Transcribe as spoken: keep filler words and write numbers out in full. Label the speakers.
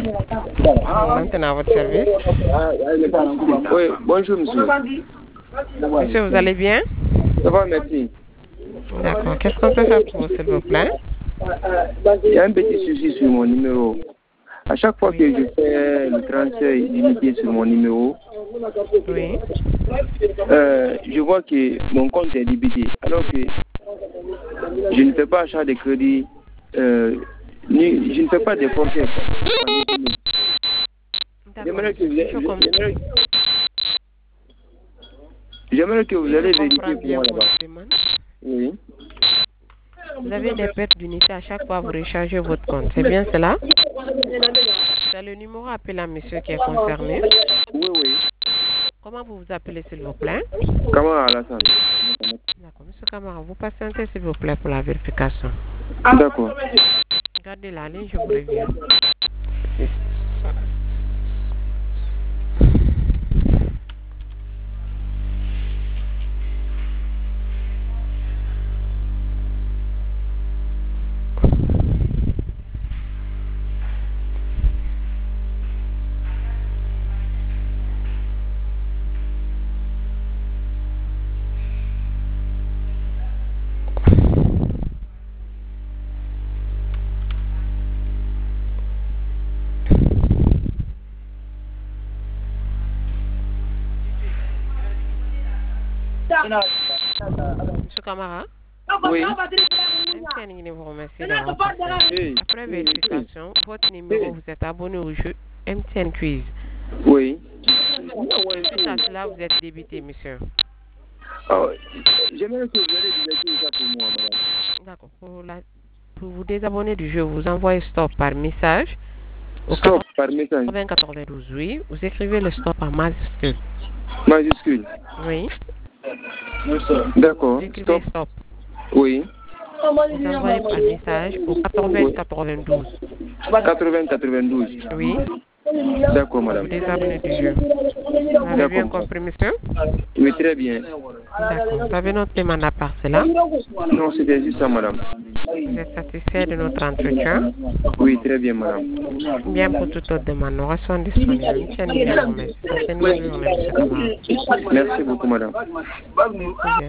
Speaker 1: Maintenant, à votre service.
Speaker 2: Oui, bonjour monsieur.
Speaker 1: Monsieur, vous allez bien?
Speaker 2: Ça va, merci.
Speaker 1: D'accord. Qu'est-ce qu'on peut faire pour vous, s'il vous plaît?
Speaker 2: Il y a un petit souci sur mon numéro. À chaque fois
Speaker 1: Oui.
Speaker 2: que je fais le transfert illimité sur mon numéro,
Speaker 1: Oui.
Speaker 2: euh, je vois que mon compte est débité. Alors que je ne fais pas achat de crédit, euh, ni, je ne fais pas de forfait. J'aimerais que vous
Speaker 1: Je comprends.
Speaker 2: j'aimerais- j'aimerais que vous allez
Speaker 1: Je
Speaker 2: vérifier
Speaker 1: comprends
Speaker 2: pour
Speaker 1: bien
Speaker 2: moi
Speaker 1: votre
Speaker 2: là-bas.
Speaker 1: demande.
Speaker 2: Oui.
Speaker 1: Vous avez des pertes d'unité à chaque fois que vous rechargez votre compte. C'est bien cela? C'est le numéro appelé à monsieur qui est concerné.
Speaker 2: Oui, oui.
Speaker 1: Comment vous vous appelez, s'il vous plaît?
Speaker 2: Comment Alassane?
Speaker 1: D'accord. Monsieur Camara, vous patientez, s'il vous plaît, pour la vérification.
Speaker 2: D'accord.
Speaker 1: Gardez la ligne, je vous reviens. Monsieur Camara?
Speaker 2: Oui.
Speaker 1: M T N vous remercie d'avoir patienté.
Speaker 2: Oui.
Speaker 1: Après vérification, votre numéro, vous êtes abonné au jeu M T N Quiz.
Speaker 2: Oui.
Speaker 1: Suite à cela, vous êtes débité, monsieur.
Speaker 2: Oh, j'aimerais que vous allez vérifier ça pour moi, madame.
Speaker 1: D'accord. Pour, la... pour vous désabonner du jeu, vous envoyez stop par message. Au
Speaker 2: Stop par message.
Speaker 1: quatre-vingts quatre-vingt-douze, oui. Vous écrivez le stop en majuscule.
Speaker 2: Majuscule.
Speaker 1: Oui.
Speaker 2: D'accord.
Speaker 1: Vous écrivez
Speaker 2: Stop.
Speaker 1: stop.
Speaker 2: Oui.
Speaker 1: Vous envoyez par message au quatre-vingts quatre-vingt-douze.
Speaker 2: quatre-vingts quatre-vingt-douze.
Speaker 1: Oui.
Speaker 2: D'accord,
Speaker 1: Vous
Speaker 2: madame.
Speaker 1: désabonnez du jeu. Vous avez bien compris, monsieur?
Speaker 2: Oui, très bien.
Speaker 1: D'accord. Vous avez notre demande à part cela?
Speaker 2: Non, c'était juste ça, madame.
Speaker 1: Vous êtes satisfait de notre entretien?
Speaker 2: Oui, très bien, madame.
Speaker 1: Bien, pour toute autre demande, nous restons disponibles. Monsieur Nivelle, vous remercie. Passez une bonne journée, monsieur Camara.
Speaker 2: Merci beaucoup, madame.
Speaker 1: Bien.